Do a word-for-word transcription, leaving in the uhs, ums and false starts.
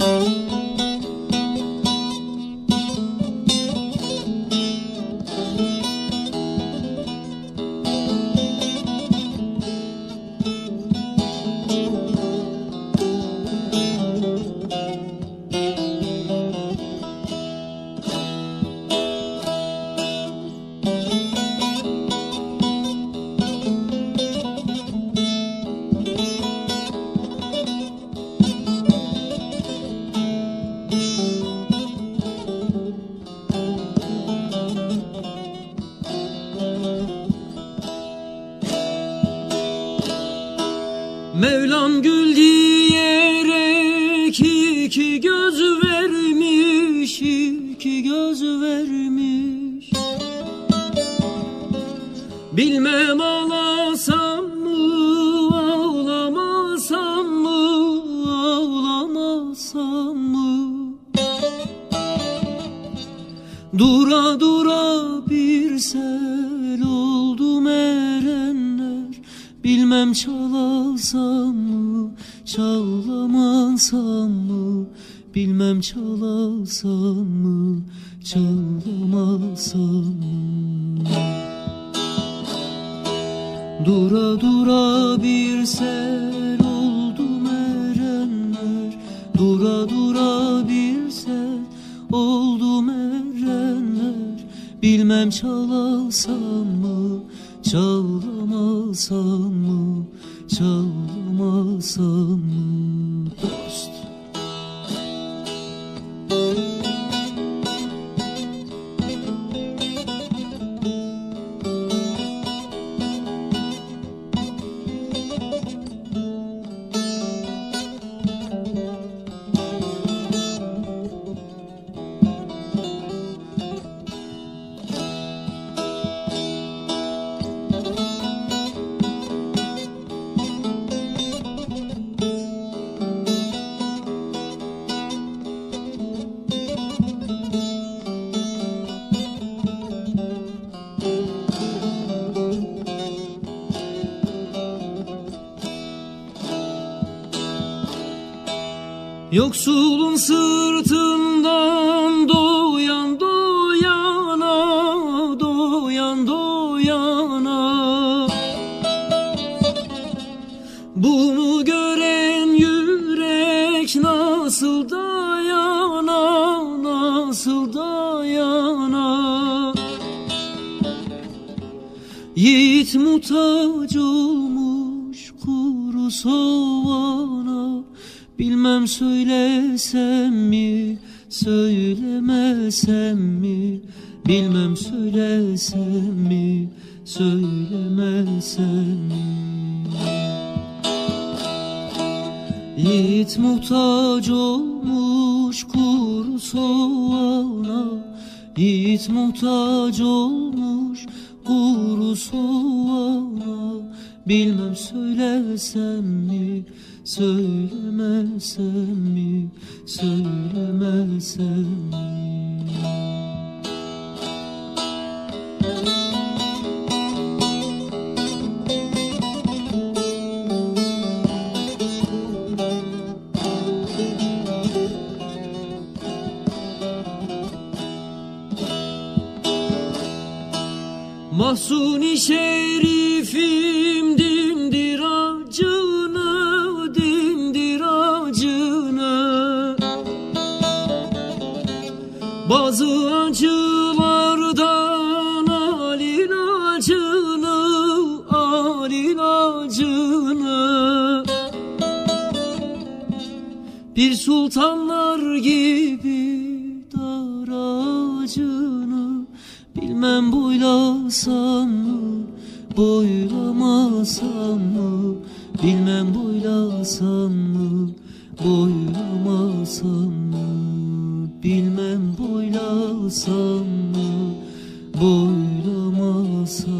Mevlam gül diyerek iki göz vermiş, iki göz vermiş. Bilmem ağlasam mı, ağlamasam mı, ağlamasam mı? Dura dura bir sel oldum erenler. Bilmem çalasam mı, çalamasam mı? Bilmem çalasam mı, çalamasam mı? Dura dura bir sel oldum erenler. Dura dura bir sel oldum erenler. Bilmem çalasam mı, çalamasam mı, çalamasam mı dost? Yoksulun sırtından doyan doyana, doyan doyana. Bunu gören yürek nasıl dayana, nasıl dayana? Yiğit muhtaç olmuş kuru sovana. Bilmem söylesem mi, söylemesem mi? Bilmem söylesem mi, söylemesem mi? Yiğit muhtaç olmuş kuru soğana. Yiğit muhtaç olmuş kuru soğana. Bilmem söylesem mi, söylemesem mi, söylemesem mi? Mahsuni şerifim dindir acını, dindir acını. Bazı acılardan al ilacını, al ilacını. Bir sultanlar gibi dar ağacını. Bilmem boylasam mı, boylamasam mı? Bilmem boylasam mı, boylamasam mı? Bilmem boylasam mı, boylamasam